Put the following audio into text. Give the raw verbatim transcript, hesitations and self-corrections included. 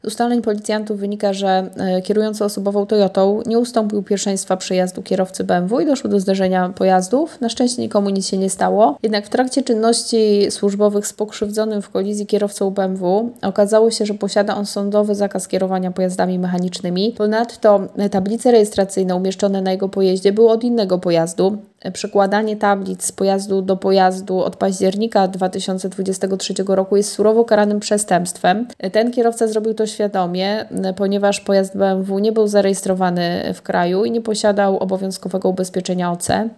Z ustaleń policjantów wynika, że kierujący osobową Toyotą nie ustąpił pierwszeństwa przejazdu kierowcy B M W i doszło do zderzenia pojazdów. Na szczęście nikomu nic się nie stało. Jednak w trakcie czynności służbowych z pokrzywdzonym w kolizji kierowcą B M W okazało się, że posiada on sądowy zakaz kierowania pojazdami mechanicznymi. Ponadto tablice rejestracyjne umieszczone na jego pojeździe były od innego pojazdu. Przekładanie tablic z pojazdu do pojazdu od października dwa tysiące dwudziestego trzeciego roku jest surowo karanym przestępstwem. Ten kierowca zrobił to świadomie, ponieważ pojazd B M W nie był zarejestrowany w kraju i nie posiadał obowiązkowego ubezpieczenia O C.